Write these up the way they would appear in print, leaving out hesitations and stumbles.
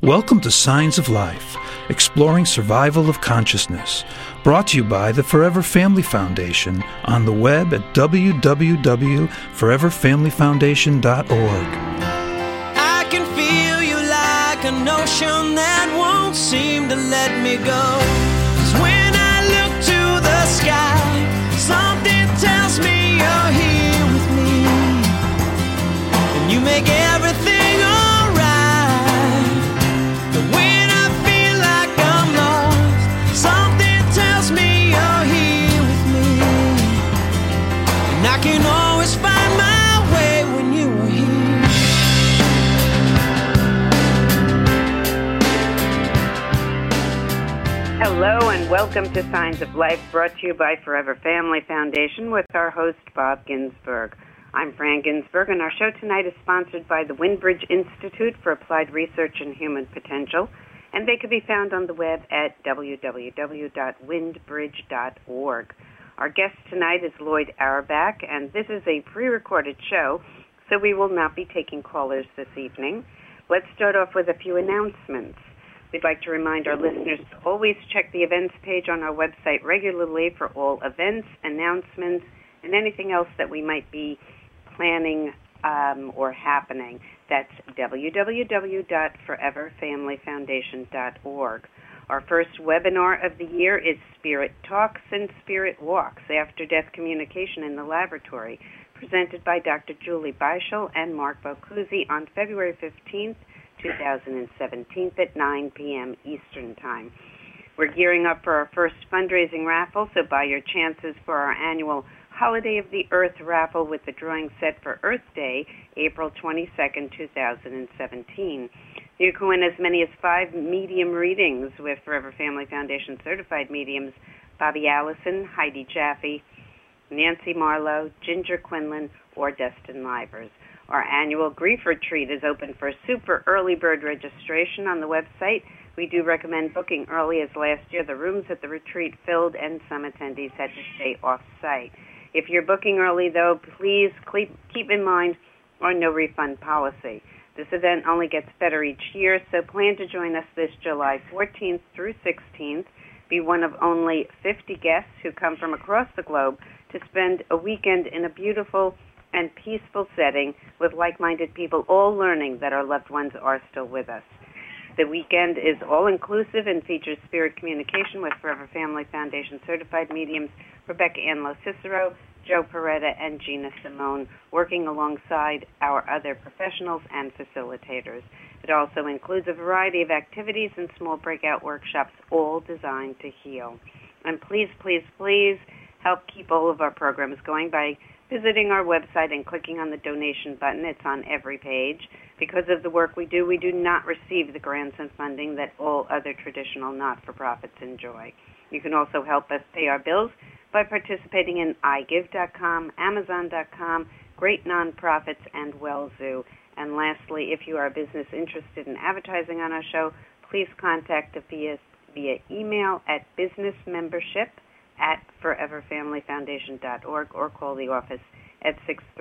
Welcome to Signs of Life, exploring survival of consciousness, brought to you by the Forever Family Foundation on the web at www.foreverfamilyfoundation.org. I can feel you like an ocean that won't seem to let me go. 'Cause when I look to the sky, something tells me you're here with me, and you make everything alright. But when I feel like I'm lost, something tells me you're here with me, and I can always find my way when you are here. Hello and welcome to Signs of Life, brought to you by Forever Family Foundation with our host, Bob Ginsberg. I'm Fran Ginsberg, and our show tonight is sponsored by the Windbridge Institute for Applied Research and Human Potential, and they can be found on the web at www.windbridge.org. Our guest tonight is Lloyd Auerbach, and this is a pre-recorded show, so we will not be taking callers this evening. Let's start off with a few announcements. We'd like to remind our listeners to always check the events page on our website regularly for all events, announcements, and anything else that we might be planning or happening. That's www.foreverfamilyfoundation.org. Our first webinar of the year is Spirit Talks and Spirit Walks, After-Death Communication in the Laboratory, presented by Dr. Julie Beischel and Mark Bocuzzi on February 15th, 2017 at 9 p.m. Eastern Time. We're gearing up for our first fundraising raffle, so buy your chances for our annual Holiday of the Earth raffle with the drawing set for Earth Day, April 22nd, 2017. You can win as many as 5 medium readings with Forever Family Foundation certified mediums Bobby Allison, Heidi Jaffe, Nancy Marlowe, Ginger Quinlan, or Destin Livers. Our annual grief retreat is open for super early bird registration on the website. We do recommend booking early, as last year the rooms at the retreat filled and some attendees had to stay off-site. If you're booking early, though, please keep in mind our no refund policy. This event only gets better each year, so plan to join us this July 14th through 16th. Be one of only 50 guests who come from across the globe to spend a weekend in a beautiful and peaceful setting with like-minded people, all learning that our loved ones are still with us. The weekend is all-inclusive and features spirit communication with Forever Family Foundation certified mediums Rebecca Ann Lo-Cicero, Joe Peretta, and Gina Simone, working alongside our other professionals and facilitators. It also includes a variety of activities and small breakout workshops, all designed to heal. And please, please, please help keep all of our programs going by visiting our website and clicking on the donation button. It's on every page. Because of the work we do not receive the grants and funding that all other traditional not-for-profits enjoy. You can also help us pay our bills by participating in iGive.com, Amazon.com, great nonprofits, and WellZoo. And lastly, if you are a business interested in advertising on our show, please contact us via email at businessmembership@foreverfamilyfoundation.org or call the office at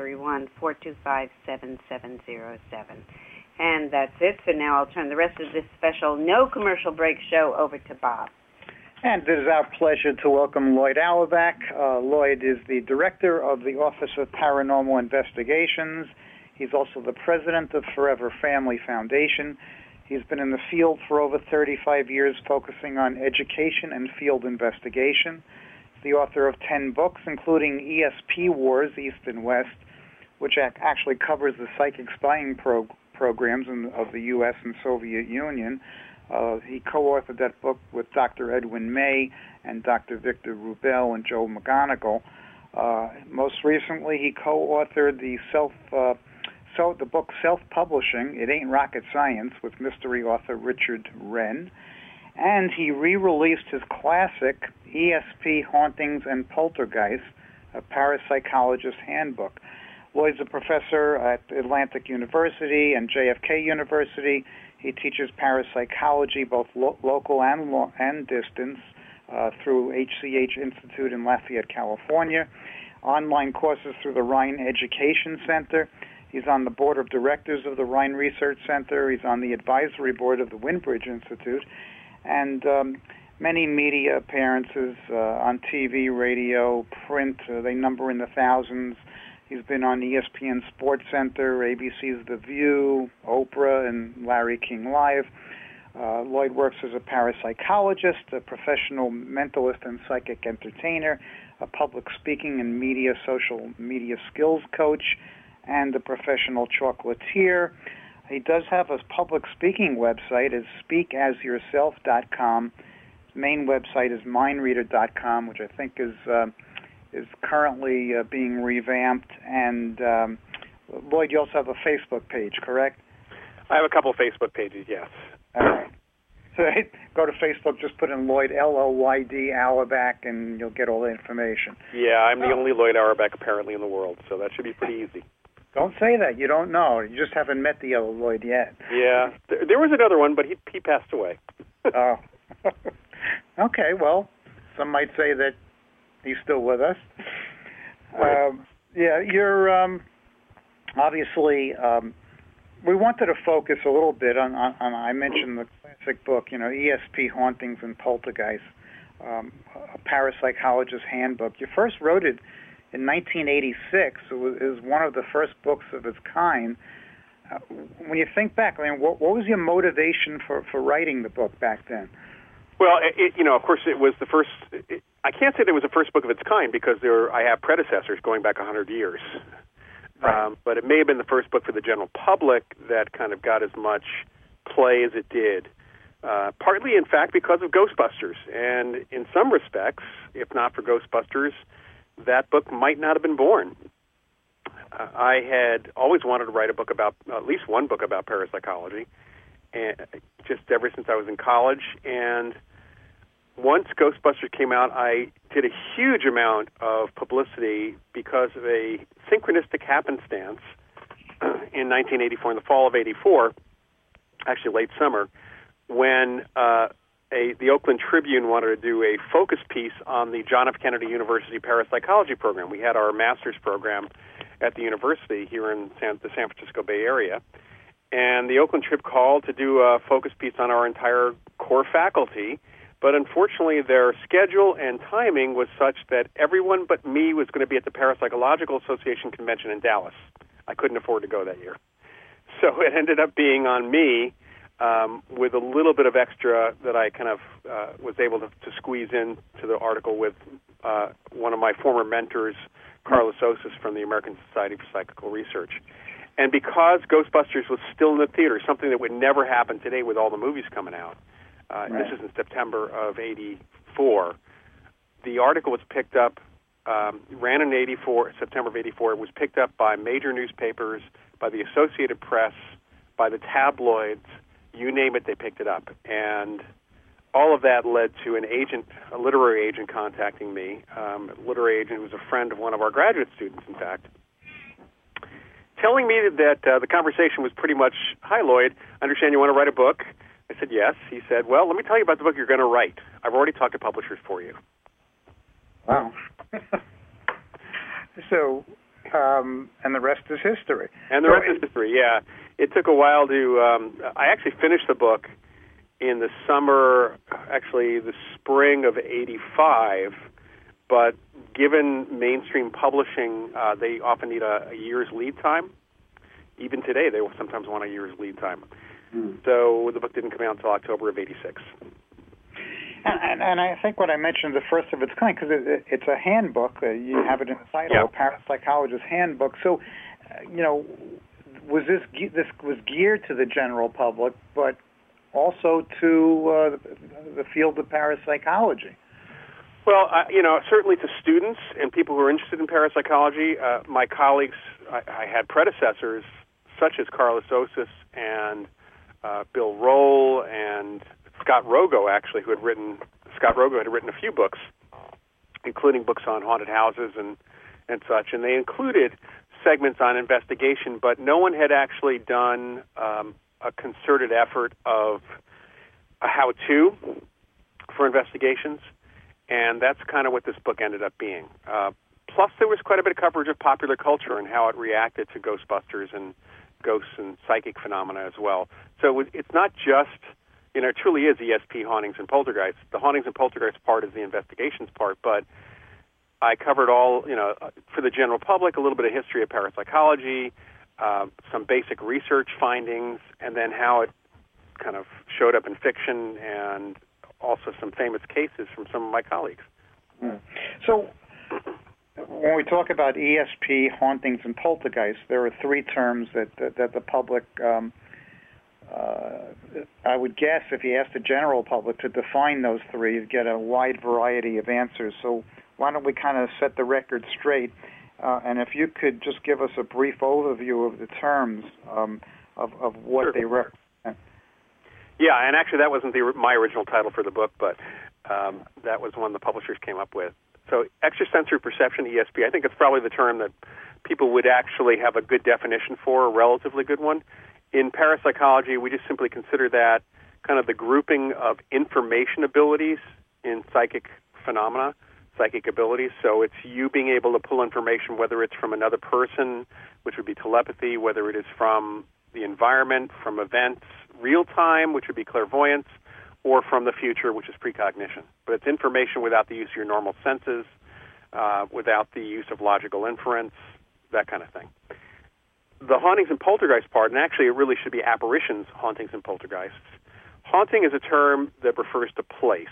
631-425-7707. And that's it. So now I'll turn the rest of this special no commercial break show over to Bob. And it is our pleasure to welcome Lloyd Auerbach. Lloyd is the director of the Office of Paranormal Investigations. He's also the president of Forever Family Foundation. He's been in the field for over 35 years, focusing on education and field investigation. He's the author of 10 books, including ESP Wars, East and West, which actually covers the psychic spying programs of the U.S. and Soviet Union. He co-authored that book with Dr. Edwin May and Dr. Victor Rubel and Joe McGonigal. Most recently, he co-authored the book Self-Publishing, It Ain't Rocket Science, with mystery author Richard Wren. And he re-released his classic ESP Hauntings and Poltergeists, a parapsychologist's handbook. Lloyd's a professor at Atlantic University and JFK University. He teaches parapsychology, both local and distance, through HCH Institute in Lafayette, California, online courses through the Rhine Education Center. He's on the board of directors of the Rhine Research Center. He's on the advisory board of the Windbridge Institute, and many media appearances on TV, radio, print. They number in the thousands. He's been on ESPN Sports Center, ABC's The View, Oprah, and Larry King Live. Lloyd works as a parapsychologist, a professional mentalist and psychic entertainer, a public speaking and social media skills coach, and a professional chocolatier. He does have a public speaking website. It's speakasyourself.com. His main website is mindreader.com, which I think is currently being revamped. And Lloyd, you also have a Facebook page, correct? I have a couple of Facebook pages, yes. All right. So go to Facebook, just put in Lloyd, L-O-Y-D, Auerbach, and you'll get all the information. Yeah, I'm the only Lloyd Auerbach apparently in the world, so that should be pretty easy. Don't say that. You don't know. You just haven't met the other Lloyd yet. Yeah. There was another one, but he passed away. Oh. Okay, well, some might say that he's still with us. Right. Yeah, you're obviously... we wanted to focus a little bit on I mentioned the classic book, ESP Hauntings and Poltergeist, a parapsychologist's handbook. You first wrote it in 1986. It was one of the first books of its kind. When you think back, I mean, what was your motivation for writing the book back then? Well, of course, it was the first. I can't say that it was the first book of its kind because I have predecessors going back 100 years. Right. But it may have been the first book for the general public that kind of got as much play as it did. Partly, in fact, because of Ghostbusters. And in some respects, if not for Ghostbusters, that book might not have been born. I had always wanted to write a book about, at least one book about parapsychology, and just ever since I was in college. And once Ghostbusters came out, I did a huge amount of publicity because of a synchronistic happenstance in 1984, in the fall of 84, actually late summer, when the Oakland Tribune wanted to do a focus piece on the John F. Kennedy University parapsychology program. We had our master's program at the university here in the San Francisco Bay Area, and the Oakland Trib called to do a focus piece on our entire core faculty. But unfortunately, their schedule and timing was such that everyone but me was going to be at the Parapsychological Association convention in Dallas. I couldn't afford to go that year. So it ended up being on me with a little bit of extra that I kind of was able to squeeze into the article with one of my former mentors, Carlos Osis from the American Society for Psychical Research. And because Ghostbusters was still in the theater, something that would never happen today with all the movies coming out, Right. This is in September of 84. The article was picked up, ran in September of 84. It was picked up by major newspapers, by the Associated Press, by the tabloids. You name it, they picked it up. And all of that led to a literary agent contacting me, a literary agent who was a friend of one of our graduate students, in fact, telling me that the conversation was pretty much, "Hi, Lloyd, I understand you want to write a book." I said, yes. He said, well, let me tell you about the book you're going to write. I've already talked to publishers for you. Wow. So, and the rest is history. And the rest is history, yeah. It took a while to, I actually finished the book in the spring of 85, but given mainstream publishing, they often need a year's lead time. Even today, they sometimes want a year's lead time. So the book didn't come out until October of 86. And I think what I mentioned, the first of its kind, because it's a handbook. You have it in the title, yeah. A Parapsychologist's Handbook. So, was this was geared to the general public, but also to the field of parapsychology? Well, certainly to students and people who are interested in parapsychology. My colleagues, I had predecessors such as Carlos Osis and Bill Roll and Scott Rogo, actually, Scott Rogo had written a few books, including books on haunted houses and such, and they included segments on investigation, but no one had actually done a concerted effort of a how-to for investigations, and that's kind of what this book ended up being. plus there was quite a bit of coverage of popular culture and how it reacted to Ghostbusters and ghosts and psychic phenomena as well. So it's not just, it truly is ESP, hauntings, and poltergeists. The hauntings and poltergeists part is the investigations part, but I covered all, for the general public, a little bit of history of parapsychology, some basic research findings, and then how it kind of showed up in fiction, and also some famous cases from some of my colleagues. So when we talk about ESP, hauntings, and poltergeists, there are three terms that the public, I would guess if you asked the general public to define those three, you'd get a wide variety of answers. So why don't we kind of set the record straight, and if you could just give us a brief overview of the terms of what Sure. they represent. Yeah, and actually that wasn't my original title for the book, but that was one the publishers came up with. So extrasensory perception, ESP, I think it's probably the term that people would actually have a good definition for, a relatively good one. In parapsychology, we just simply consider that kind of the grouping of information abilities in psychic phenomena, psychic abilities. So it's you being able to pull information, whether it's from another person, which would be telepathy, whether it is from the environment, from events, real time, which would be clairvoyance, or from the future, which is precognition. But it's information without the use of your normal senses, without the use of logical inference, that kind of thing. The hauntings and poltergeist part, and actually it really should be apparitions, hauntings and poltergeists. Haunting is a term that refers to place.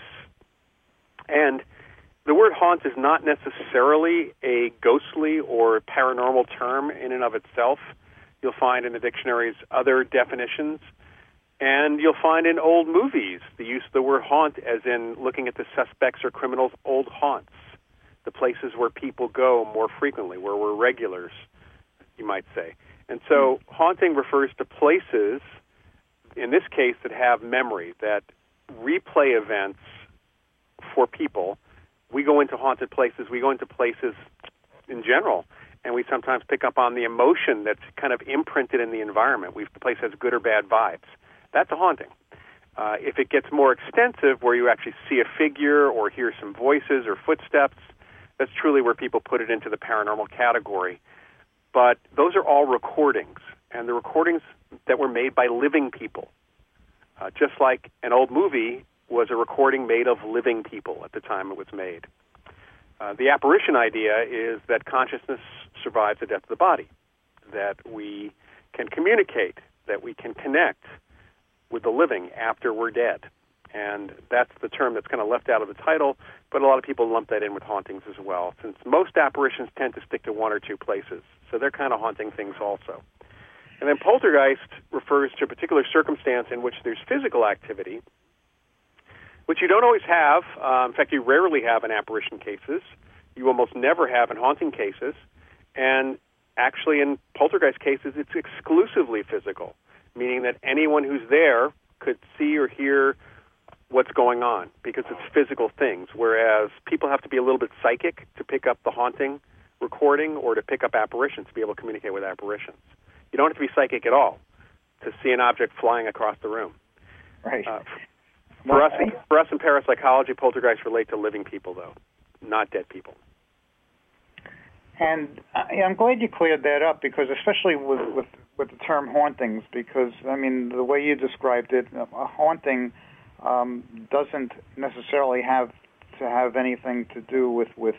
And the word haunt is not necessarily a ghostly or paranormal term in and of itself. You'll find in the dictionaries other definitions. And you'll find in old movies the use of the word haunt as in looking at the suspects or criminals' old haunts, the places where people go more frequently, where we're regulars, you might say. And so haunting refers to places, in this case, that have memory, that replay events for people. We go into haunted places, we go into places in general, and we sometimes pick up on the emotion that's kind of imprinted in the environment. The place has good or bad vibes. That's a haunting. If it gets more extensive, where you actually see a figure or hear some voices or footsteps, that's truly where people put it into the paranormal category. But those are all recordings, and the recordings that were made by living people. Just like an old movie was a recording made of living people at the time it was made. The apparition idea is that consciousness survives the death of the body, that we can communicate, that we can connect with the living after we're dead. And that's the term that's kind of left out of the title, but a lot of people lump that in with hauntings as well, since most apparitions tend to stick to one or two places. So they're kind of haunting things also. And then poltergeist refers to a particular circumstance in which there's physical activity, which you don't always have. In fact, you rarely have in apparition cases. You almost never have in haunting cases. And actually in poltergeist cases, it's exclusively physical, meaning that anyone who's there could see or hear what's going on because it's physical things, whereas people have to be a little bit psychic to pick up the haunting recording or to pick up apparitions, to be able to communicate with apparitions. You don't have to be psychic at all to see an object flying across the room. Right. For us in parapsychology, poltergeists relate to living people, though, not dead people. And I'm glad you cleared that up, because especially with the term hauntings, because, I mean, the way you described it, a haunting doesn't necessarily have to have anything to do with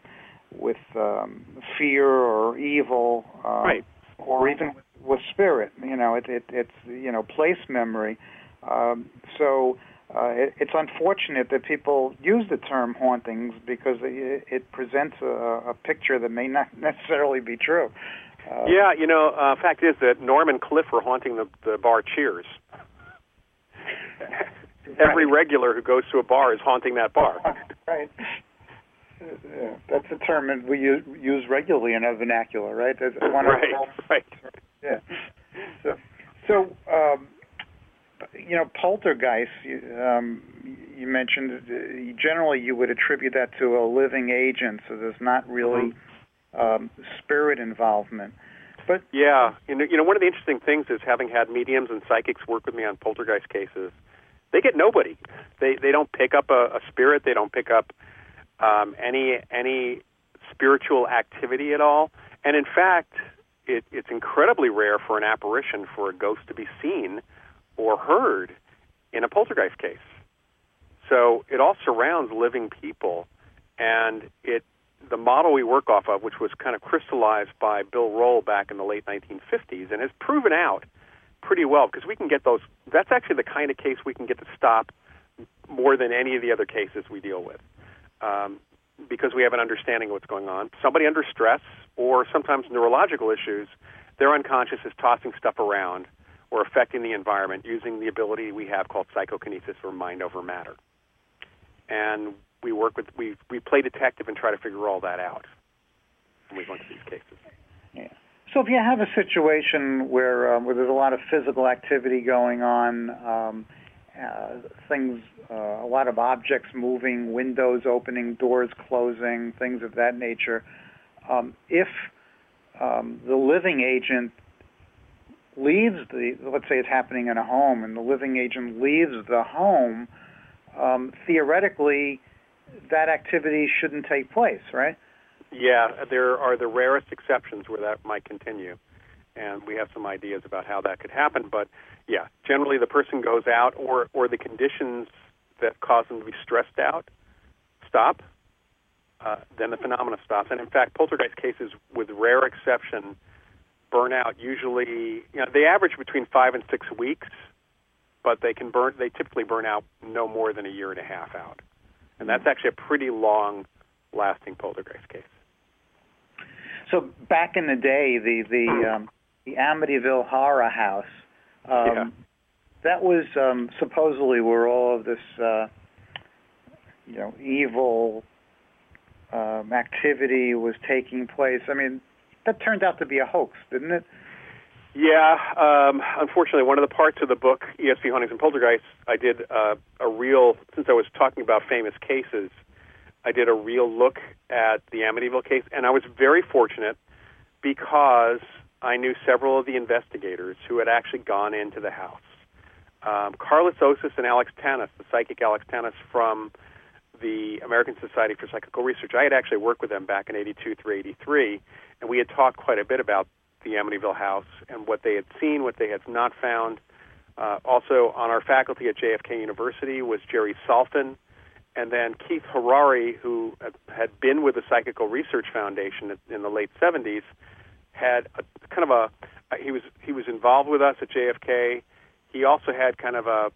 fear or evil, right, or even with spirit. It's place memory. So it's unfortunate that people use the term hauntings because it presents a picture that may not necessarily be true. Fact is that Norm and Cliff were haunting the bar Cheers. Every regular who goes to a bar is haunting that bar. Right. That's a term that we use regularly in our vernacular, right? Right. Yeah. So poltergeist, you mentioned, generally you would attribute that to a living agent, so there's not really spirit involvement. But yeah, one of the interesting things is, having had mediums and psychics work with me on poltergeist cases, they get nobody. They don't pick up a spirit. They don't pick up any spiritual activity at all. And in fact, it's incredibly rare for an apparition, for a ghost to be seen or heard in a poltergeist case. So it all surrounds living people, and the model we work off of, which was kind of crystallized by Bill Roll back in the late 1950s, and has proven out pretty well, because we can get those. That's actually the kind of case we can get to stop more than any of the other cases we deal with, because we have an understanding of what's going on. Somebody under stress, or sometimes neurological issues, their unconscious is tossing stuff around or affecting the environment using the ability we have called psychokinesis, or mind over matter. And we play detective and try to figure all that out when we go into these cases. Yeah. So if you have a situation where there's a lot of physical activity going on, a lot of objects moving, windows opening, doors closing, things of that nature, if the living agent leaves let's say it's happening in a home, and the living agent leaves the home, theoretically, that activity shouldn't take place, right? Yeah, there are the rarest exceptions where that might continue, and we have some ideas about how that could happen. But yeah, generally the person goes out, or the conditions that cause them to be stressed out stop, then the phenomena stops. And in fact, poltergeist cases, with rare exception, burn out usually, they average between 5 and 6 weeks, but they typically burn out no more than a year and a half out. And that's actually a pretty long-lasting poltergeist case. So back in the day, the Amityville Horror House, that was supposedly where all of this, evil activity was taking place. I mean, that turned out to be a hoax, didn't it? Yeah, unfortunately, one of the parts of the book, ESP Hauntings and Poltergeists, I did since I was talking about famous cases, I did a real look at the Amityville case, and I was very fortunate because I knew several of the investigators who had actually gone into the house. Carlos Osis and Alex Tanis, the psychic Alex Tanis from the American Society for Psychical Research, I had actually worked with them back in 82 through 83, and we had talked quite a bit about the Amityville house and what they had seen, what they had not found. Also on our faculty at JFK University was Jerry Salton, and then Keith Harari, who had been with the Psychical Research Foundation in the late 70s, had he was involved with us at JFK. He also had kind of a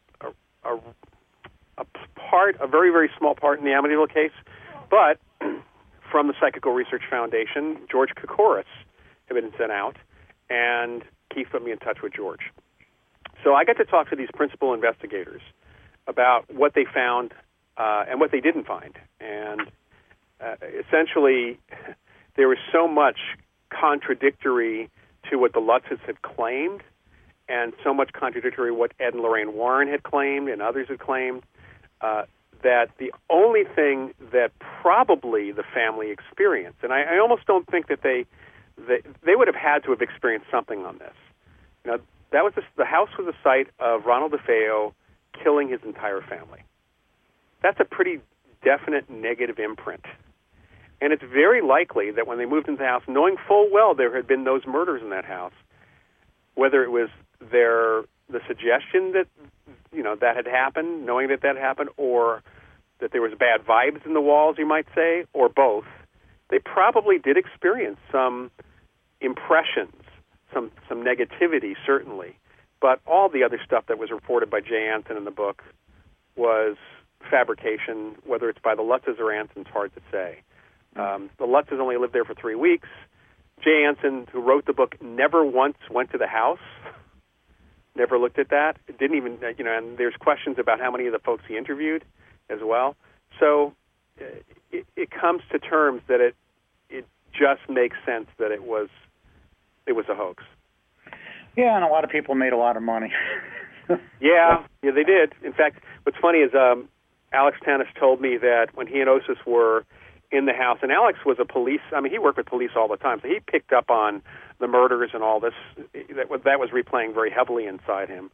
very, very small part in the Amityville case, but from the Psychical Research Foundation, George Koukouris had been sent out, and Keith put me in touch with George. So I got to talk to these principal investigators about what they found and what they didn't find. And essentially, there was so much contradictory to what the Lutzes had claimed, and so much contradictory what Ed and Lorraine Warren had claimed and others had claimed, that the only thing that probably the family experienced, and I almost don't think that they would have had to have experienced something on this. That was the house was the site of Ronald DeFeo killing his entire family. That's a pretty definite negative imprint. And it's very likely that when they moved into the house, knowing full well there had been those murders in that house, whether it was the suggestion that that had happened, knowing that happened, or that there was bad vibes in the walls, you might say, or both, they probably did experience some impressions, some negativity, certainly. But all the other stuff that was reported by Jay Anson in the book was fabrication, whether it's by the Lutzes or Anson's hard to say. The Lutzes only lived there for 3 weeks. Jay Anson, who wrote the book, never once went to the house, never looked at that. It didn't even, and there's questions about how many of the folks he interviewed as well. So it comes to terms that it just makes sense that it was a hoax. Yeah, and a lot of people made a lot of money. yeah, they did. In fact, what's funny is Alex Tanis told me that when he and Osis were in the house, and Alex was he worked with police all the time, so he picked up on the murders and all this. That was replaying very heavily inside him.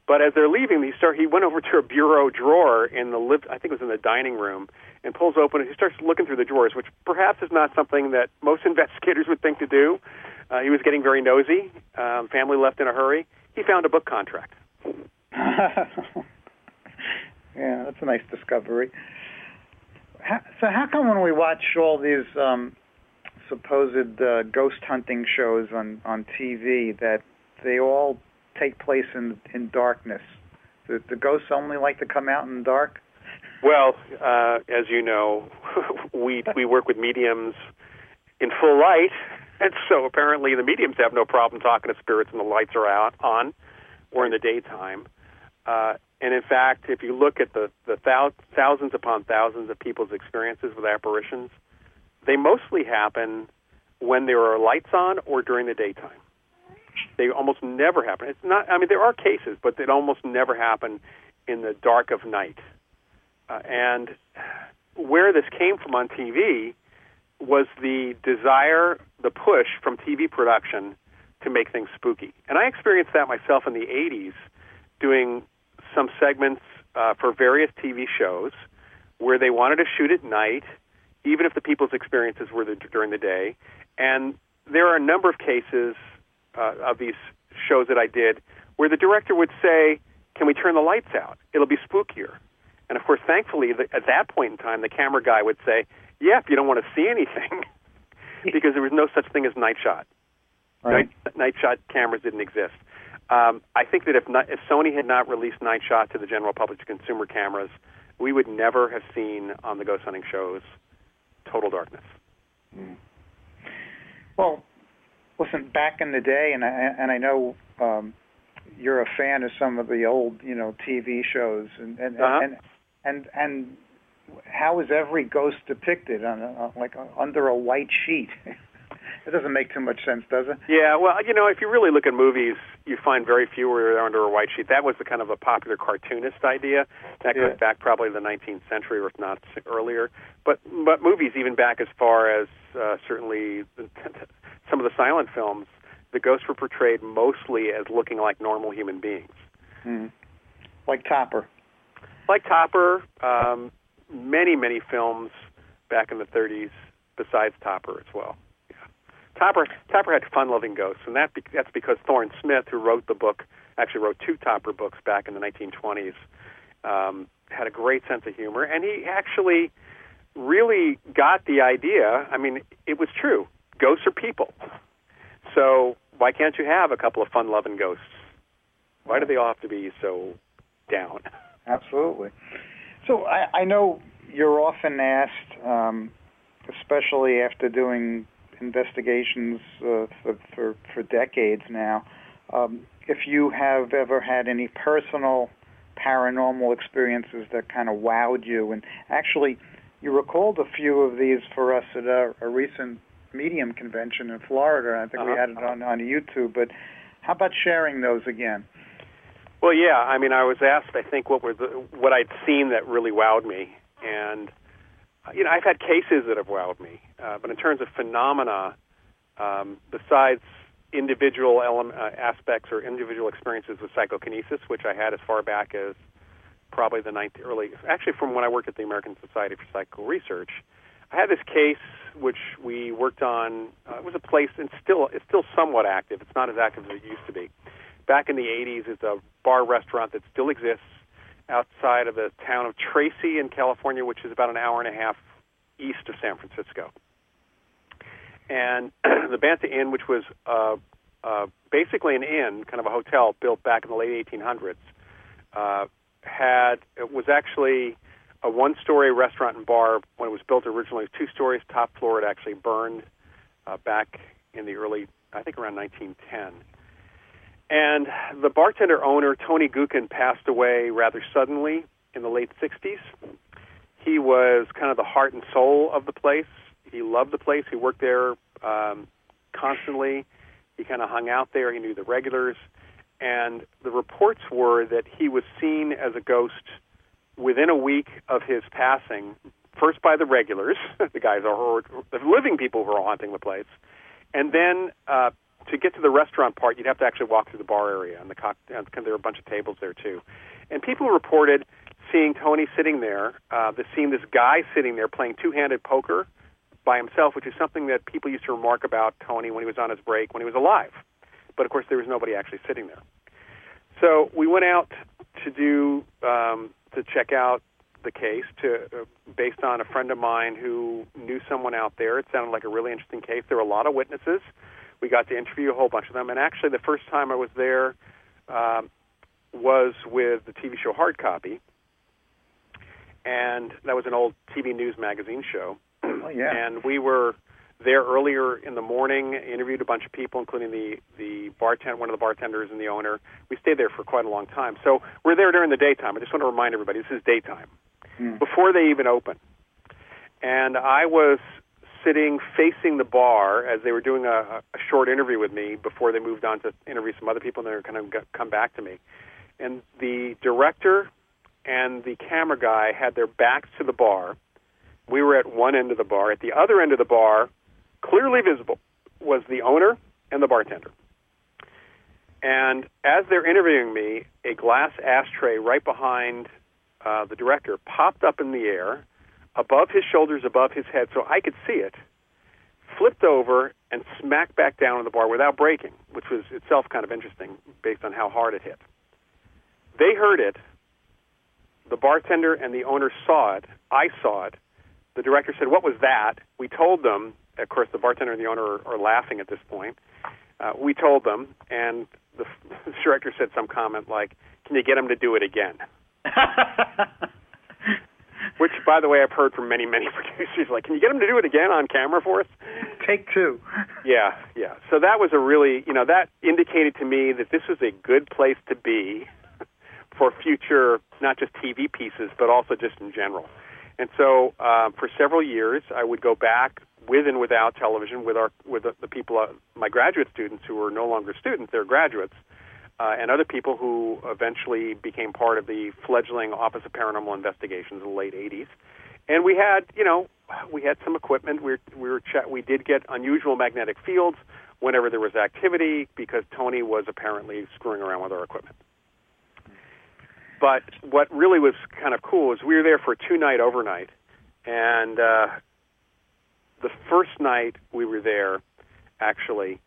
But as they're leaving, he went over to a bureau drawer in the I think it was in the dining room, and pulls open, and he starts looking through the drawers, which perhaps is not something that most investigators would think to do. He was getting very nosy. Family left in a hurry. He found a book contract. Yeah, that's a nice discovery. So how come when we watch all these supposed ghost hunting shows on TV that they all take place in darkness? The ghosts only like to come out in dark? Well, as you know, we work with mediums in full light, and so apparently the mediums have no problem talking to spirits when the lights are on, or in the daytime. And in fact, if you look at the thousands upon thousands of people's experiences with apparitions, they mostly happen when there are lights on or during the daytime. They almost never happen. It's not. I mean, there are cases, but they almost never happen in the dark of night. And where this came from on TV was the desire, the push from TV production to make things spooky. And I experienced that myself in the 80s, doing some segments for various TV shows where they wanted to shoot at night, even if the people's experiences were during the day. And there are a number of cases of these shows that I did where the director would say, "Can we turn the lights out? It'll be spookier." And, of course, thankfully, at that point in time, the camera guy would say, "Yeah, if you don't want to see anything," because there was no such thing as night shot. Right. Night shot cameras didn't exist. I think that if Sony had not released night shot to the general public, to consumer cameras, we would never have seen on the ghost hunting shows total darkness. Mm. Well, listen, back in the day, and I know you're a fan of some of the old, TV shows, and how is every ghost depicted under a white sheet? It doesn't make too much sense, does it? Yeah, well, if you really look at movies, you find very few where they're under a white sheet. That was the kind of a popular cartoonist idea. That goes back probably to the 19th century, or if not earlier. But movies, even back as far as certainly some of the silent films, the ghosts were portrayed mostly as looking like normal human beings. Mm. Like Topper. Like Topper, many, many films back in the 30s besides Topper as well. Topper had fun-loving ghosts, and that's because Thorne Smith, who wrote the book, actually wrote 2 Topper books back in the 1920s, had a great sense of humor, and he actually really got the idea. I mean, it was true. Ghosts are people. So why can't you have a couple of fun-loving ghosts? Why do they all have to be so down? Absolutely. So I know you're often asked, especially after doing investigations for decades now, if you have ever had any personal paranormal experiences that kind of wowed you. And actually, you recalled a few of these for us at a recent medium convention in Florida. I think we had it on YouTube. But how about sharing those again? Well, yeah. I mean, I was asked, I think, what I'd seen that really wowed me. And I've had cases that have wowed me, but in terms of phenomena, besides individual aspects or individual experiences with psychokinesis, which I had as far back as probably actually from when I worked at the American Society for Psychical Research, I had this case which we worked on. It was a place, and it's still somewhat active. It's not as active as it used to be. Back in the 80s, it's a bar-restaurant that still exists outside of the town of Tracy in California, which is about an hour and a half east of San Francisco. And the Banta Inn, which was basically an inn, kind of a hotel built back in the late 1800s, it was actually a one-story restaurant and bar. When it was built originally, it was 2 stories. Top floor had actually burned back in the early, I think around 1910. And the bartender owner, Tony Gukin, passed away rather suddenly in the late 60s. He was kind of the heart and soul of the place. He loved the place. He worked there constantly. He kind of hung out there. He knew the regulars. And the reports were that he was seen as a ghost within a week of his passing, first by the regulars, the guys, the living people who were haunting the place, and then to to get to the restaurant part, you'd have to actually walk through the bar area, and there were a bunch of tables there too. And people reported seeing Tony sitting there, seeing this guy sitting there playing two-handed poker by himself, which is something that people used to remark about Tony when he was on his break, when he was alive. But of course, there was nobody actually sitting there. So we went out to check out the case, based on a friend of mine who knew someone out there. It sounded like a really interesting case. There were a lot of witnesses. We got to interview a whole bunch of them. And actually, the first time I was there was with the TV show Hard Copy, and that was an old TV news magazine show. Oh, yeah. And we were there earlier in the morning, interviewed a bunch of people, including the bartender, one of the bartenders and the owner. We stayed there for quite a long time. So we're there during the daytime. I just want to remind everybody, this is daytime, before they even open. And I was sitting facing the bar as they were doing a short interview with me before they moved on to interview some other people, and they were going to come back to me. And the director and the camera guy had their backs to the bar. We were at one end of the bar. At the other end of the bar, clearly visible, was the owner and the bartender. And as they're interviewing me, a glass ashtray right behind the director popped up in the air, above his shoulders, above his head, so I could see it, flipped over, and smacked back down on the bar without breaking, which was itself kind of interesting based on how hard it hit. They heard it. The bartender and the owner saw it. I saw it. The director said, "What was that?" We told them. Of course, the bartender and the owner are laughing at this point. We told them, and the director said some comment like, "Can you get him to do it again?" Which, by the way, I've heard from many, many producers, like, "Can you get him to do it again on camera for us?" Take two. Yeah. So that was a really, that indicated to me that this was a good place to be for future, not just TV pieces, but also just in general. And so for several years, I would go back with and without television with the people, my graduate students who were no longer students, they're graduates, and other people who eventually became part of the fledgling Office of Paranormal Investigations in the late 80s. And we had some equipment. We did get unusual magnetic fields whenever there was activity because Tony was apparently screwing around with our equipment. But what really was kind of cool is we were there for a 2-night overnight, and the first night we were there, actually,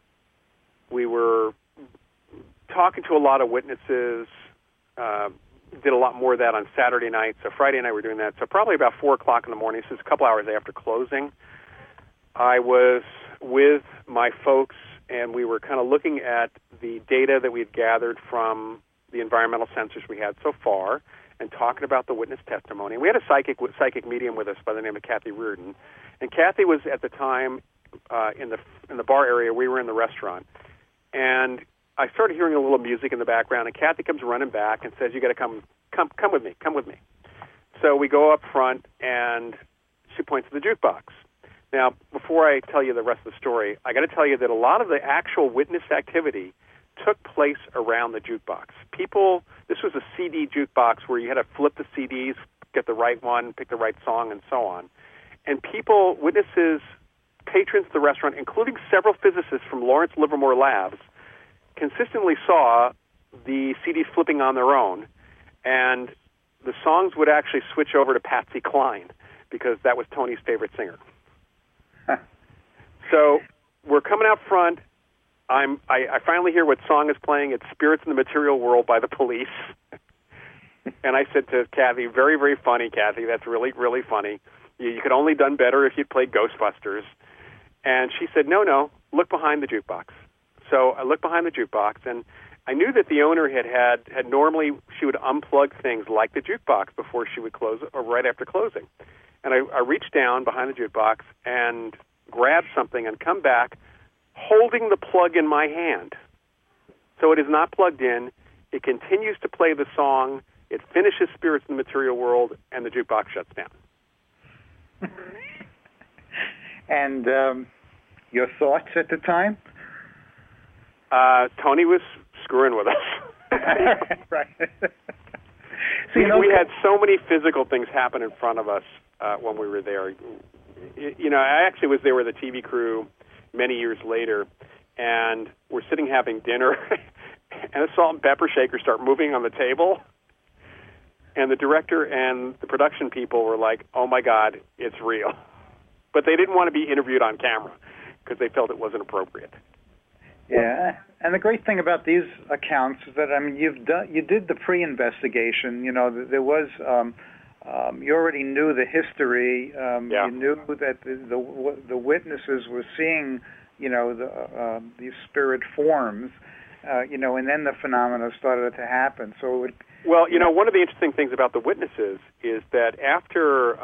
we were talking to a lot of witnesses, did a lot more of that on Saturday night. So Friday night we were doing that. So probably about 4 o'clock in the morning, this is a couple hours after closing, I was with my folks, and we were kind of looking at the data that we had gathered from the environmental sensors we had so far, and talking about the witness testimony. We had a psychic medium with us by the name of Kathy Reardon, and Kathy was at the time in the bar area. We were in the restaurant, and I started hearing a little music in the background, and Kathy comes running back and says, "You got to come with me." So we go up front, and she points to the jukebox. Now, before I tell you the rest of the story, I got to tell you that a lot of the actual witness activity took place around the jukebox. This was a CD jukebox where you had to flip the CDs, get the right one, pick the right song, and so on. And people, witnesses, patrons of the restaurant, including several physicists from Lawrence Livermore Labs, consistently saw the CDs flipping on their own, and the songs would actually switch over to Patsy Cline because that was Tony's favorite singer. So we're coming out front. I finally hear what song is playing. It's Spirits in the Material World by the Police. And I said to Kathy, very, very funny, Kathy, that's really, really funny. You could only done better if you'd played Ghostbusters. And she said, no, look behind the jukebox. So I looked behind the jukebox, and I knew that the owner had normally, she would unplug things like the jukebox before she would close, or right after closing. And I reached down behind the jukebox and grabbed something and come back holding the plug in my hand. So it is not plugged in. It continues to play the song. It finishes Spirits in the Material World, and the jukebox shuts down. And your thoughts at the time? Tony was screwing with us. Right. So, we had so many physical things happen in front of us when we were there. I actually was there with a TV crew many years later, and we're sitting having dinner, and a salt and pepper shaker start moving on the table. And the director and the production people were like, oh, my God, it's real. But they didn't want to be interviewed on camera because they felt it wasn't appropriate. Yeah, and the great thing about these accounts is that, I mean, you did the pre-investigation. You know, there was, you already knew the history. You knew that the witnesses were seeing, you know, these spirit forms, you know, and then the phenomena started to happen. So it would, well, you know, one of the interesting things about the witnesses is that after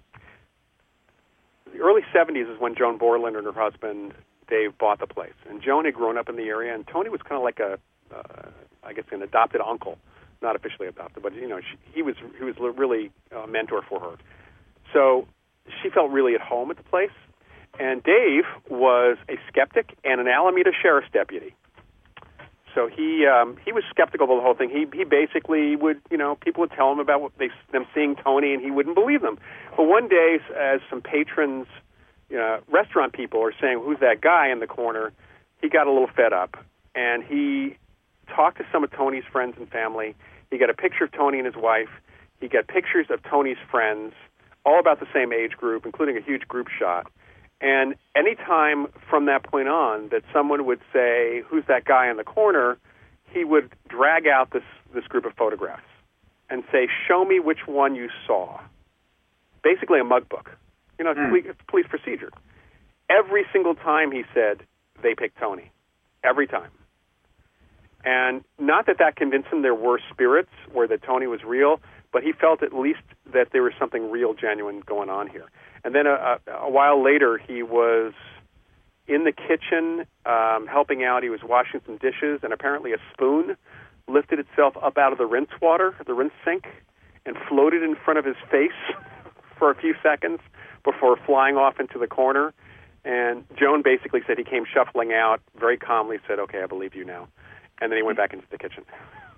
the early 70s is when Joan Borland and her husband Dave bought the place, and Joan had grown up in the area, and Tony was kind of like I guess an adopted uncle, not officially adopted, but you know, he was really a mentor for her. So she felt really at home at the place, and Dave was a skeptic and an Alameda sheriff's deputy. So he was skeptical of the whole thing. He basically would, you know, people would tell him about them seeing Tony, and he wouldn't believe them. But one day, as some patrons, you know, restaurant people are saying, who's that guy in the corner, he got a little fed up, and he talked to some of Tony's friends and family. He got a picture of Tony and his wife. He got pictures of Tony's friends, all about the same age group, including a huge group shot. And any time from that point on that someone would say, who's that guy in the corner, he would drag out this group of photographs and say, show me which one you saw. Basically a mug book. You know, it's police procedure. Every single time, he said, they picked Tony. Every time. And not that convinced him there were spirits or that Tony was real, but he felt at least that there was something real, genuine going on here. And then a while later, he was in the kitchen helping out. He was washing some dishes, and apparently a spoon lifted itself up out of the rinse water, the rinse sink, and floated in front of his face for a few seconds before flying off into the corner. And Joan basically said he came shuffling out, very calmly said, okay, I believe you now. And then he went back into the kitchen.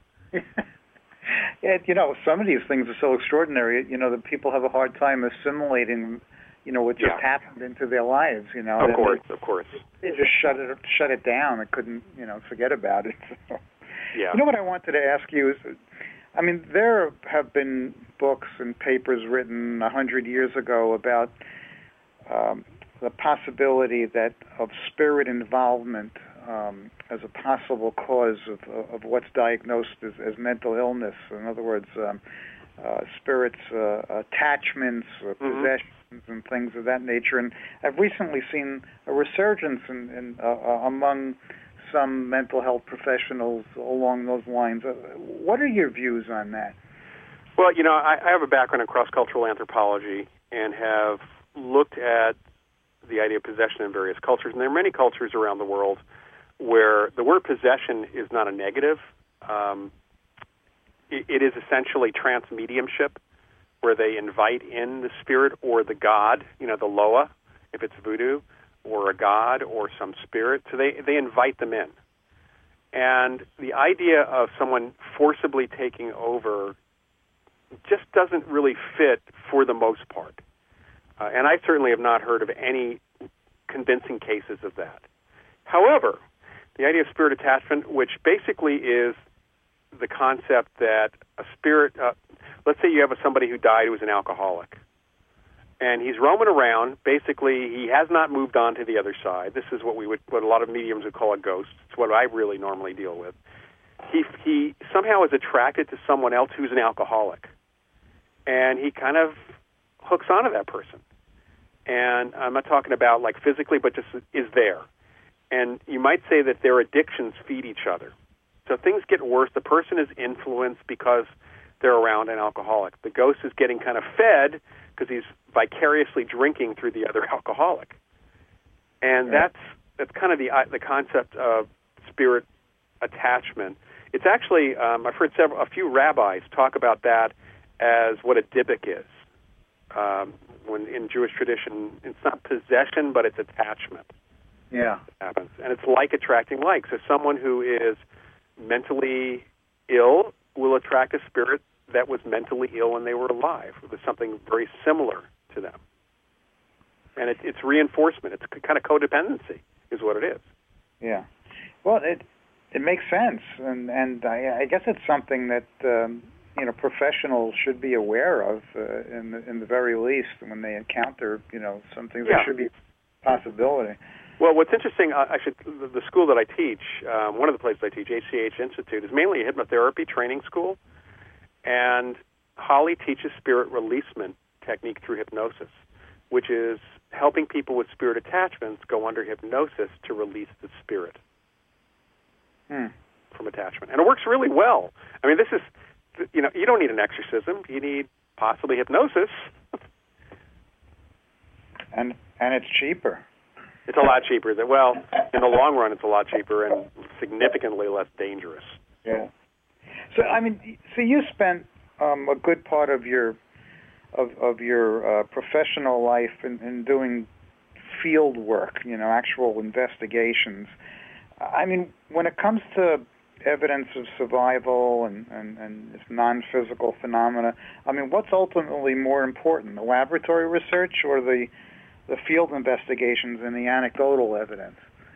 Yeah, you know, some of these things are so extraordinary, you know, that people have a hard time assimilating, you know, what just happened into their lives, you know. Of course. They just shut it down and couldn't, you know, forget about it. Yeah. You know what I wanted to ask you is, I mean, there have been books and papers written 100 years ago about the possibility of spirit involvement as a possible cause of what's diagnosed as mental illness. In other words, spirits, attachments, possessions, and things of that nature. And I've recently seen a resurgence among some mental health professionals along those lines. What are your views on that? Well, you know, I have a background in cross-cultural anthropology and have looked at the idea of possession in various cultures. And there are many cultures around the world where the word possession is not a negative. It is essentially trance mediumship, where they invite in the spirit or the god, you know, the Loa, if it's voodoo, or a god or some spirit. So they invite them in. And the idea of someone forcibly taking over just doesn't really fit for the most part. And I certainly have not heard of any convincing cases of that. However, the idea of spirit attachment, which basically is the concept that a spirit, let's say you have somebody who died who was an alcoholic, and he's roaming around. Basically, he has not moved on to the other side. This is what a lot of mediums would call a ghost. It's what I really normally deal with. He somehow is attracted to someone else who's an alcoholic, and he kind of hooks onto that person. And I'm not talking about like physically, but just is there. And you might say that their addictions feed each other. So things get worse. The person is influenced because they're around an alcoholic. The ghost is getting kind of fed because he's vicariously drinking through the other alcoholic. And that's kind of the concept of spirit attachment. It's actually, I've heard a few rabbis talk about that as what a dybbuk is. When in Jewish tradition, it's not possession, but it's attachment. Yeah. That happens. And it's like attracting like. So someone who is mentally ill will attract a spirit that was mentally ill when they were alive. There's something very similar to them. And it's reinforcement. It's kind of codependency is what it is. Yeah. Well, it makes sense, and I guess it's something that professionals should be aware of in the very least when they encounter something that should be a possibility. Well, what's interesting, the school that I teach, one of the places I teach, HCH Institute, is mainly a hypnotherapy training school, and Holly teaches spirit releasement technique through hypnosis, which is helping people with spirit attachments go under hypnosis to release the spirit from attachment. And it works really well. I mean, this is, you don't need an exorcism. You need possibly hypnosis. And it's cheaper. It's a lot cheaper. Well, in the long run, it's a lot cheaper and significantly less dangerous. Yeah. So, I mean, you spent a good part of your professional life in doing field work, actual investigations. I mean, when it comes to evidence of survival and non-physical phenomena, I mean, what's ultimately more important, the laboratory research or the field investigations and the anecdotal evidence?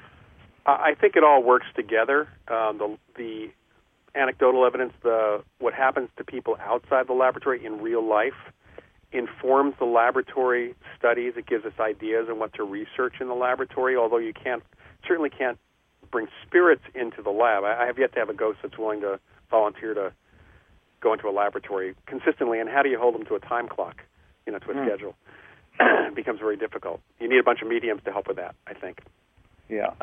I think it all works together. The anecdotal evidence, what happens to people outside the laboratory in real life, informs the laboratory studies. It gives us ideas on what to research in the laboratory, although you certainly can't bring spirits into the lab. I have yet to have a ghost that's willing to volunteer to go into a laboratory consistently, and how do you hold them to a time clock, to a schedule? It becomes very difficult. You need a bunch of mediums to help with that, I think. Yeah.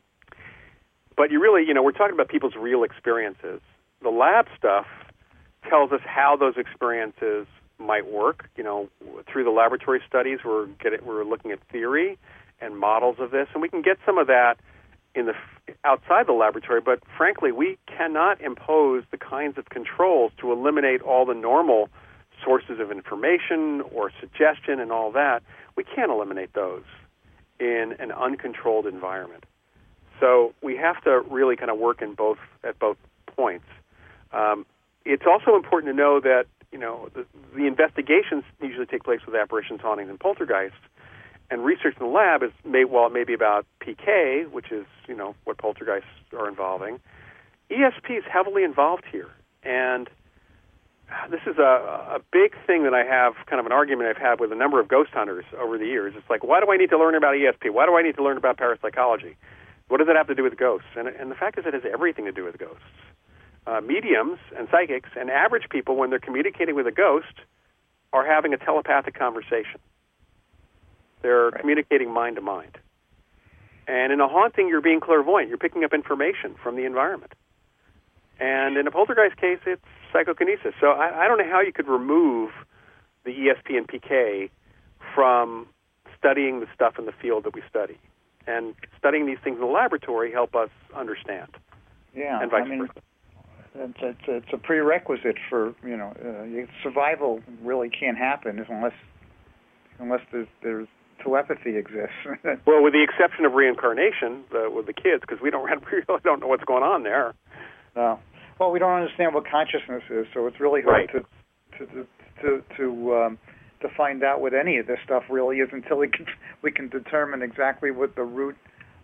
But you really, we're talking about people's real experiences. The lab stuff tells us how those experiences might work. Through the laboratory studies, we're looking at theory and models of this, and we can get some of that outside the laboratory. But frankly, we cannot impose the kinds of controls to eliminate all the normal sources of information or suggestion and all that. We can't eliminate those in an uncontrolled environment. So we have to really kind of work at both points. It's also important to know that the investigations usually take place with apparitions, hauntings, and poltergeists, and research in the lab it may be about PK, which is what poltergeists are involving. ESP is heavily involved here, and this is a big thing that I have, kind of an argument I've had with a number of ghost hunters over the years. It's like, why do I need to learn about ESP? Why do I need to learn about parapsychology? What does it have to do with ghosts? And the fact is it has everything to do with ghosts. Mediums and psychics and average people, when they're communicating with a ghost, are having a telepathic conversation. They're communicating mind to mind. And in a haunting, you're being clairvoyant. You're picking up information from the environment. And in a poltergeist case, it's psychokinesis. So I don't know how you could remove the ESP and PK from studying the stuff in the field that we study. And studying these things in the laboratory help us understand. Yeah, and vice versa. It's a prerequisite for survival. Really can't happen unless there's telepathy exists. Well, with the exception of reincarnation with the kids, because we really don't know what's going on there. No. Well, we don't understand what consciousness is, so it's really hard to find out what any of this stuff really is until we can determine exactly what the root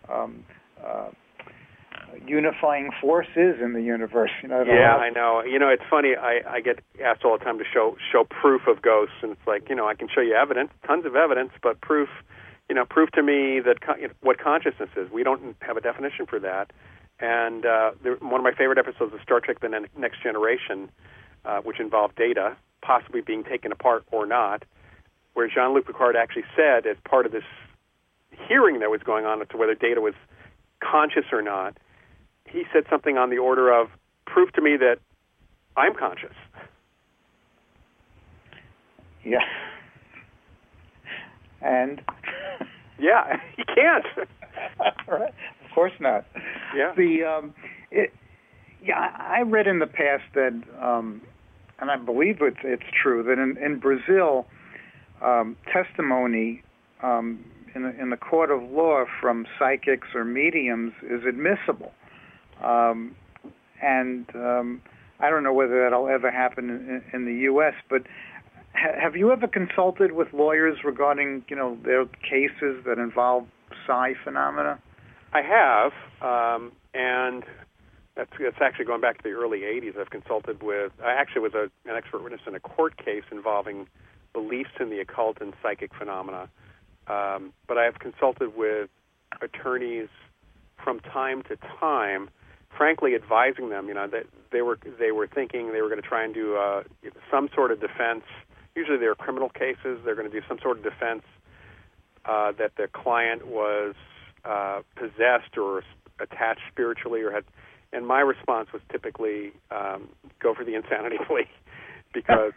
unifying force is in the universe. Yeah, I know. It's funny. I get asked all the time to show proof of ghosts, and it's like, I can show you evidence, tons of evidence, but proof to me that what consciousness is. We don't have a definition for that. And one of my favorite episodes of Star Trek: The Next Generation, which involved Data possibly being taken apart or not, where Jean-Luc Picard actually said, as part of this hearing that was going on as to whether Data was conscious or not, he said something on the order of, prove to me that I'm conscious. Yeah. And? Yeah, he can't. Right. Of course not. Yeah. I read in the past that, and I believe it's true, that in Brazil, testimony in the court of law from psychics or mediums is admissible. And I don't know whether that'll ever happen in the U.S., but have you ever consulted with lawyers regarding, their cases that involve psi phenomena? I have, and that's actually going back to the early 80s. I've consulted with, I actually was an expert witness in a court case involving beliefs in the occult and psychic phenomena. But I have consulted with attorneys from time to time, frankly advising them, that they were thinking they were going to try and do some sort of defense. Usually they're criminal cases. They're going to do some sort of defense that the client was possessed or attached spiritually or had. And my response was typically go for the insanity plea because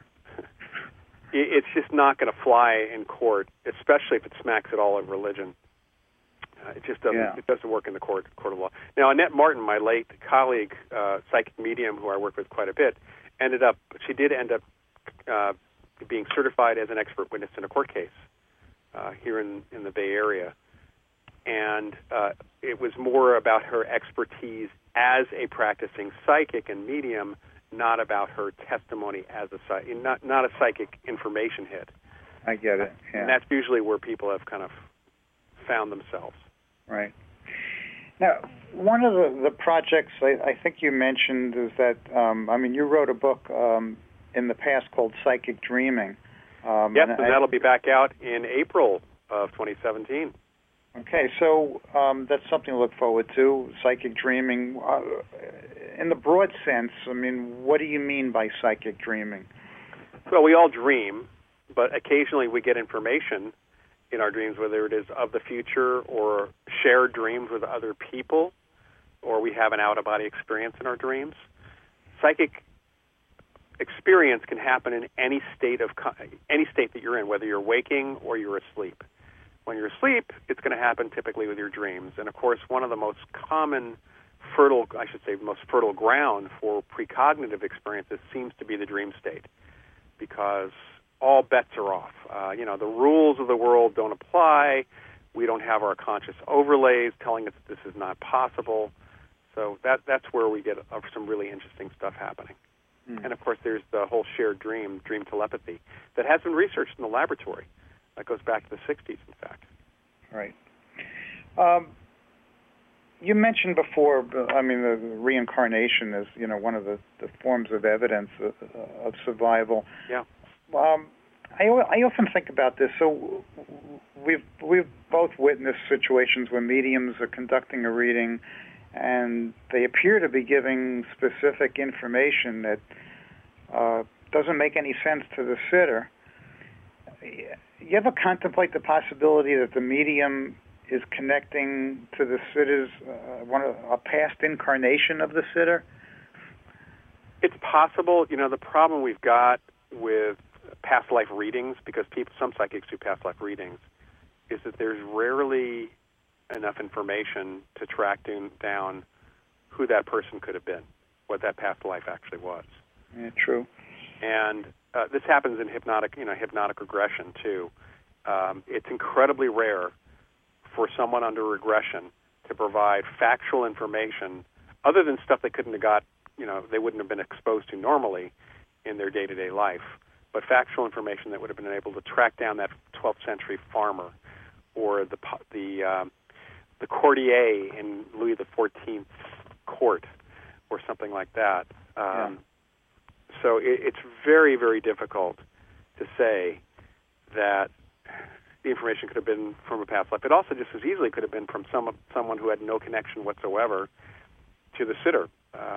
it's just not going to fly in court, especially if it smacks at all of religion. It just doesn't. Yeah. It doesn't work in the court of law. Now, Annette Martin, my late colleague, psychic medium, who I work with quite a bit, She did end up being certified as an expert witness in a court case here in the Bay Area, and it was more about her expertise as a practicing psychic and medium, not about her testimony as not a psychic information hit. I get it. Yeah. And that's usually where people have kind of found themselves. Right. Now, one of the projects I think you mentioned is that, you wrote a book in the past called Psychic Dreaming. Yes, and that'll be back out in April of 2017. Okay, so that's something to look forward to, psychic dreaming. In the broad sense, what do you mean by psychic dreaming? Well, we all dream, but occasionally we get information in our dreams, whether it is of the future or shared dreams with other people, or we have an out-of-body experience in our dreams. Psychic experience can happen in any state that you're in, whether you're waking or you're asleep. When you're asleep, it's going to happen typically with your dreams. And, of course, one of the most common most fertile ground for precognitive experiences seems to be the dream state, because all bets are off. The rules of the world don't apply. We don't have our conscious overlays telling us this is not possible. So that's where we get some really interesting stuff happening. And, of course, there's the whole shared dream telepathy, that has been researched in the laboratory. That goes back to the 60s, in fact. Right. You mentioned before, the reincarnation is, one of the forms of evidence of survival. Yeah. I often think about this. So we've both witnessed situations where mediums are conducting a reading, and they appear to be giving specific information that doesn't make any sense to the sitter. You ever contemplate the possibility that the medium is connecting to the sitter's a past incarnation of the sitter? It's possible. The problem we've got with past life readings, because some psychics do past life readings, is that there's rarely enough information to track down who that person could have been, what that past life actually was. Yeah, true. And this happens in hypnotic regression too. It's incredibly rare for someone under regression to provide factual information other than stuff they couldn't have got, they wouldn't have been exposed to normally in their day-to-day life, but factual information that would have been able to track down that 12th century farmer or the courtier in Louis XIV's court or something like that. So it's very, very difficult to say that the information could have been from a past life. It also just as easily could have been from someone who had no connection whatsoever to the sitter.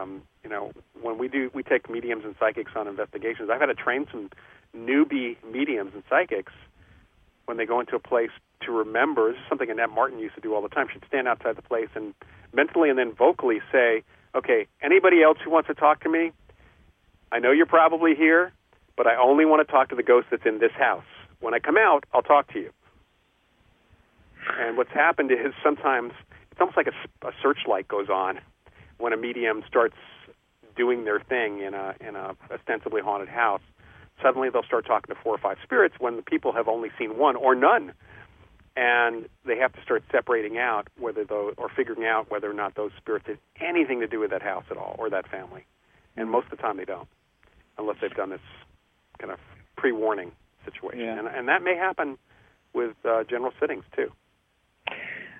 When we take mediums and psychics on investigations, I've had to train some newbie mediums and psychics when they go into a place to remember. This is something Annette Martin used to do all the time. She'd stand outside the place and mentally and then vocally say, okay, anybody else who wants to talk to me, I know you're probably here, but I only want to talk to the ghost that's in this house. When I come out, I'll talk to you. And what's happened is sometimes it's almost like a searchlight goes on when a medium starts doing their thing in a ostensibly haunted house. Suddenly they'll start talking to 4 or 5 spirits when the people have only seen one or none. And they have to start separating out or figuring out whether or not those spirits have anything to do with that house at all or that family. And most of the time they don't, unless they've done this kind of pre-warning situation. Yeah. And that may happen with general sittings, too.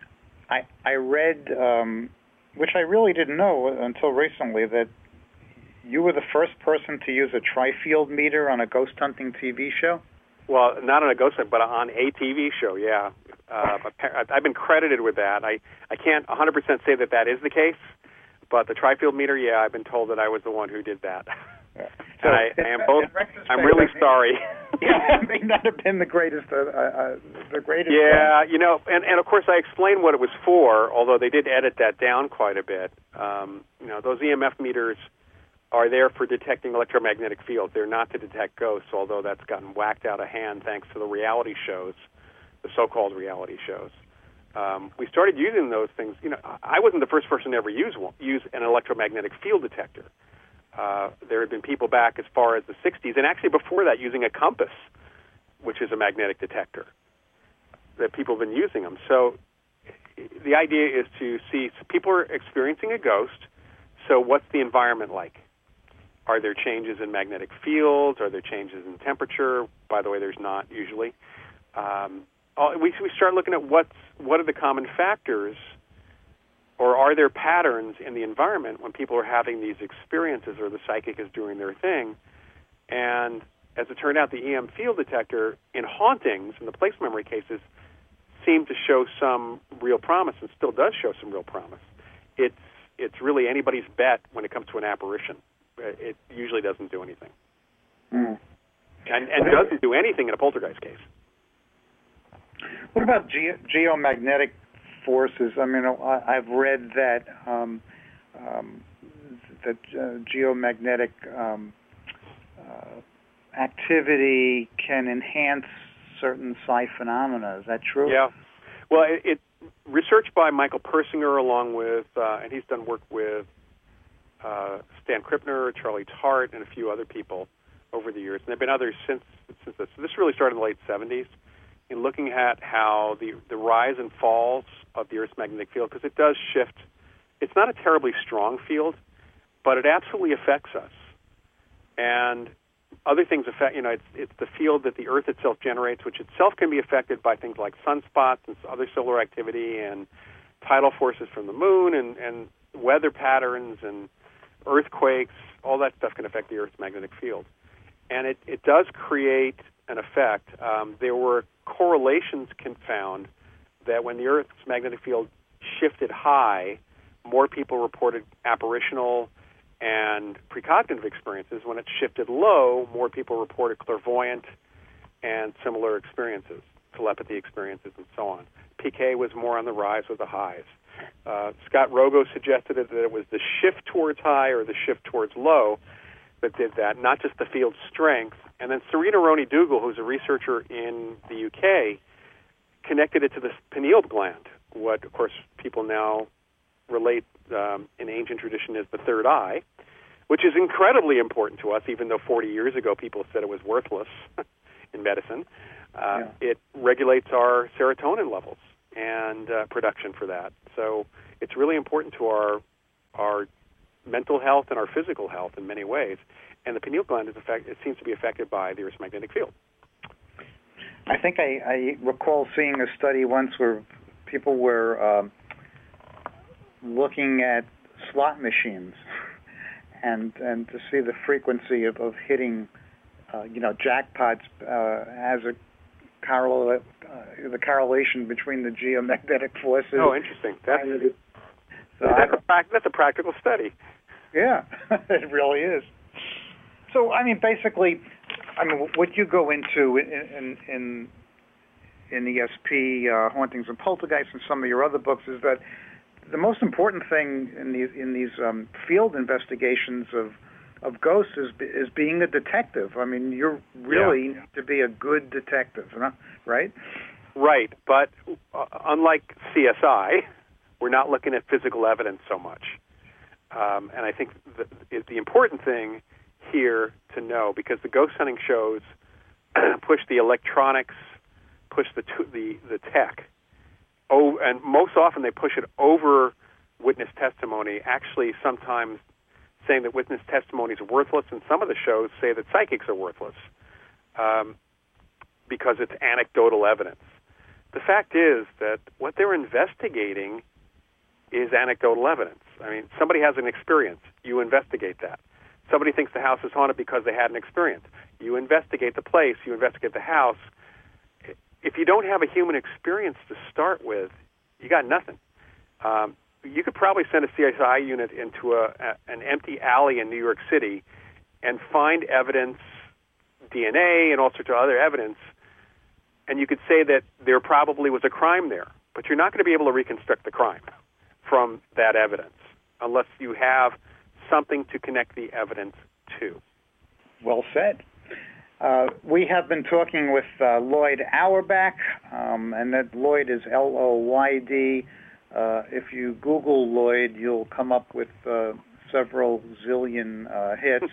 I read, which I really didn't know until recently, that you were the first person to use a tri-field meter on a ghost hunting TV show? Well, not on a ghost hunt, but on a TV show, yeah. I've been credited with that. I can't 100% say that is the case, but the tri-field meter, yeah, I've been told that I was the one who did that. Yeah. So I'm really sorry. Yeah, it may not have been the greatest. Yeah, and of course I explained what it was for, although they did edit that down quite a bit. Those EMF meters are there for detecting electromagnetic fields. They're not to detect ghosts, although that's gotten whacked out of hand thanks to the reality shows, the so-called reality shows. We started using those things. I wasn't the first person to ever use an electromagnetic field detector. There had been people back as far as the 60s, and actually before that using a compass, which is a magnetic detector, that people have been using them. So the idea is to see people are experiencing a ghost, so what's the environment like? Are there changes in magnetic fields? Are there changes in temperature? By the way, there's not usually. We start looking at what are the common factors, or are there patterns in the environment when people are having these experiences or the psychic is doing their thing. And as it turned out, the EM field detector in hauntings, in the place memory cases, seemed to show some real promise and still does show some real promise. It's really anybody's bet when it comes to an apparition. It usually doesn't do anything. Mm. And doesn't do anything in a poltergeist case. What about geomagnetic forces? I mean, I've read that geomagnetic activity can enhance certain psi phenomena. Is that true? Yeah. Well, it research by Michael Persinger, along with, and he's done work with Stan Krippner, Charlie Tart, and a few other people over the years. And there have been others since this. So this really started in the late 70s, in looking at how the rise and falls of the Earth's magnetic field, because it does shift. It's not a terribly strong field, but it absolutely affects us. And other things affect, it's the field that the Earth itself generates, which itself can be affected by things like sunspots and other solar activity and tidal forces from the moon and weather patterns and earthquakes. All that stuff can affect the Earth's magnetic field. And it does create an effect. There were correlations found that when the Earth's magnetic field shifted high, more people reported apparitional and precognitive experiences. When it shifted low, more people reported clairvoyant and similar experiences, telepathy experiences, and so on. PK was more on the rise with the highs. Scott Rogo suggested that it was the shift towards high or the shift towards low that did that, not just the field strength. And then Serena Roney-Dougal, who's a researcher in the UK, connected it to the pineal gland, what, of course, people now relate in ancient tradition as the third eye, which is incredibly important to us, even though 40 years ago people said it was worthless in medicine. It regulates our serotonin levels and production for that. So it's really important to our mental health and our physical health in many ways. And the pineal gland it seems to be affected by the Earth's magnetic field. I think I recall seeing a study once where people were looking at slot machines and to see the frequency of hitting jackpots as a the correlation between the geomagnetic forces. Oh, interesting. That's a practical study. Yeah, it really is. So, basically, what you go into in ESP, Hauntings and Poltergeists, and some of your other books is that the most important thing in these field investigations of ghosts is being a detective. You're really need to be a good detective, right? Right, but unlike CSI, we're not looking at physical evidence so much. And I think the important thing here to know, because the ghost hunting shows push the electronics, push the tech, and most often they push it over witness testimony, actually sometimes saying that witness testimony is worthless, and some of the shows say that psychics are worthless because it's anecdotal evidence. the fact is that what they're investigating is anecdotal evidence. I mean, somebody has an experience. You investigate that. Somebody thinks the house is haunted because they had an experience. You investigate the place. You investigate the house. If you don't have a human experience to start with, you got nothing. You could probably send a CSI unit into an empty alley in New York City and find evidence, DNA and all sorts of other evidence, and you could say that there probably was a crime there. But you're not going to be able to reconstruct the crime from that evidence unless you have something to connect the evidence to. Well said. We have been talking with Lloyd Auerbach, and that Lloyd is Lloyd. If you Google Lloyd, you'll come up with several zillion hits.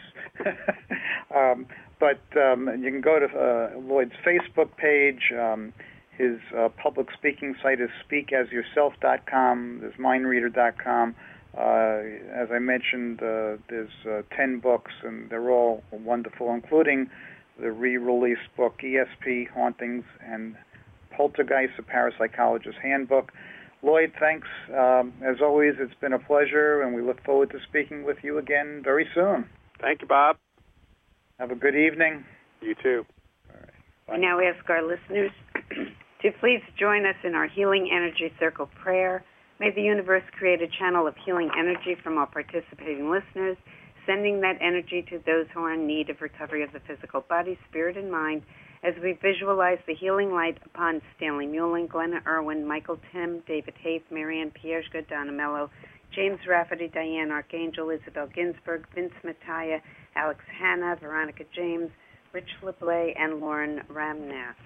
But you can go to Lloyd's Facebook page. His public speaking site is speakasyourself.com. There's mindreader.com. As I mentioned, there's 10 books, and they're all wonderful, including the re-released book, ESP, Hauntings and Poltergeist, a Parapsychologist's Handbook. Lloyd, thanks. As always, it's been a pleasure, and we look forward to speaking with you again very soon. Thank you, Bob. Have a good evening. You too. All right. We now ask our listeners to please join us in our Healing Energy Circle prayer. May the universe create a channel of healing energy from our participating listeners, sending that energy to those who are in need of recovery of the physical body, spirit, and mind, as we visualize the healing light upon Stanley Muehlin, Glenna Irwin, Michael Tim, David Haith, Marianne Pierzga, Donna Mello, James Rafferty, Diane Archangel, Isabel Ginsberg, Vince Mattia, Alex Hanna, Veronica James, Rich LeBlay, and Lauren Ramnath.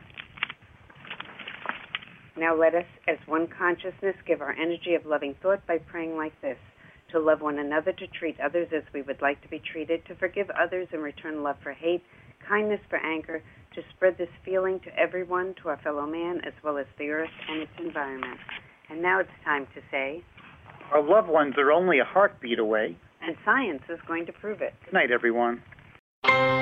Now let us, as one consciousness, give our energy of loving thought by praying like this: to love one another, to treat others as we would like to be treated, to forgive others and return love for hate, kindness for anger, to spread this feeling to everyone, to our fellow man, as well as the earth and its environment. And now it's time to say, our loved ones are only a heartbeat away. and science is going to prove it. Good night, everyone.